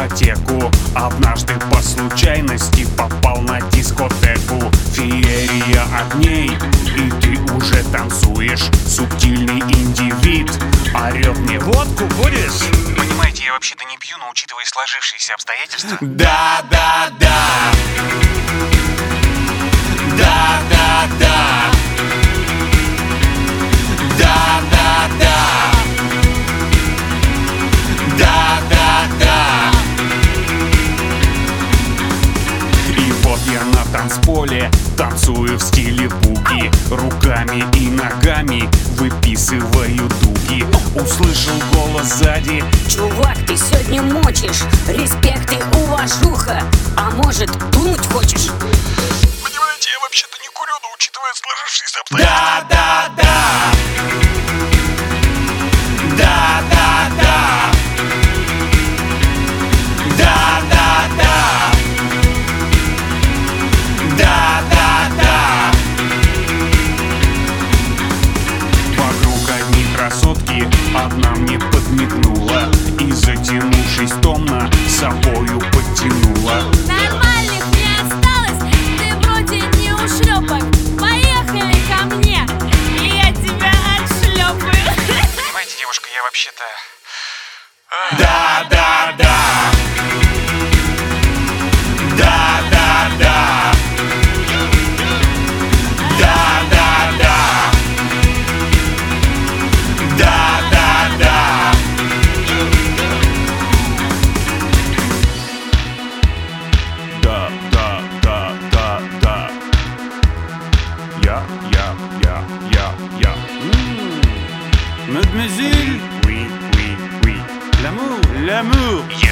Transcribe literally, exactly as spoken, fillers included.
дискотеку. Однажды по случайности попал на дискотеку. Феерия огней, и ты уже танцуешь. Субтильный индивид орёт мне: водку будешь? Понимаете, я вообще-то не пью, но учитывая сложившиеся обстоятельства. Да, да, да. Да, да, да. Да, да, да. Да, да, да. И вот я на танцполе танцую в стиле буги. Руками и ногами выписываю дуги. Услышал голос сзади: чувак, ты сегодня мочишь. Респект и уважуха. А может, дунуть хочешь? Понимаете, я вообще-то не курю, но учитывая сложившиеся обстоятельства. Да, да, да. Да, да, да. Да, да, да. Да, да, да. Вокруг одни красотки, одна мне подмигнула и, затянувшись томно, собою подтянула. Нормальных не осталось, ты вроде не ушлепок. Поехали ко мне, и я тебя отшлепаю. Понимаете, девушка, я вообще-то... Да, да, да. Да, да, да. Да, да, да. Да, да, да. Да, да, да, да, да. Я, я, я, я, я. Мадемуазель. Oui, oui, oui. L'amour, l'amour.